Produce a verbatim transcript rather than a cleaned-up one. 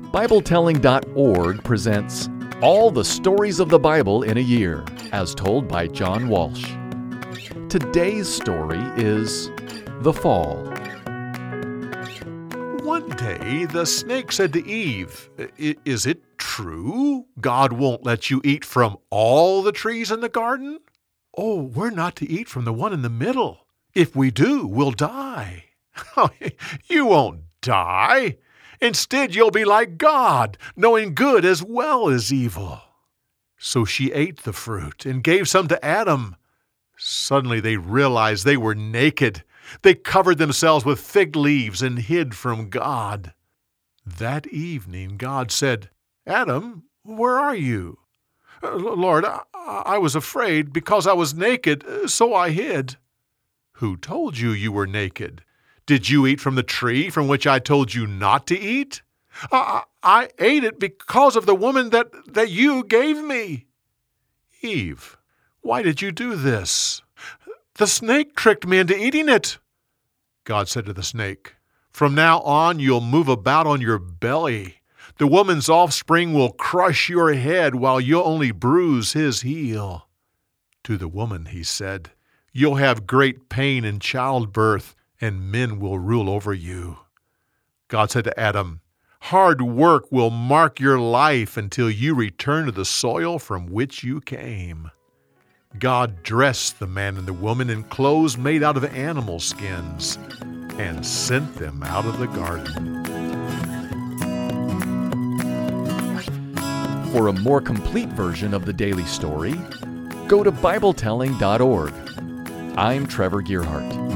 Bible telling dot org presents All the Stories of the Bible in a Year, as told by John Walsh. Today's story is The Fall. One day the snake said to Eve, "Is it true God won't let you eat from all the trees in the garden? Oh, we're not to eat from the one in the middle. If we do, we'll die." "You won't die. Instead, you'll be like God, knowing good as well as evil." So she ate the fruit and gave some to Adam. Suddenly they realized they were naked. They covered themselves with fig leaves and hid from God. That evening God said, "Adam, where are you?" "Lord, I, I was afraid because I was naked, so I hid." "Who told you you were naked? Did you eat from the tree from which I told you not to eat?" I, I ate it because of the woman that, that you gave me." "Eve, why did you do this?" "The snake tricked me into eating it." God said to the snake, "From now on you'll move about on your belly. The woman's offspring will crush your head while you'll only bruise his heel." To the woman he said, "You'll have great pain in childbirth, and men will rule over you." God said to Adam, "Hard work will mark your life until you return to the soil from which you came." God dressed the man and the woman in clothes made out of animal skins and sent them out of the garden. For a more complete version of the daily story, go to Bible telling dot org. I'm Trevor Gearhart.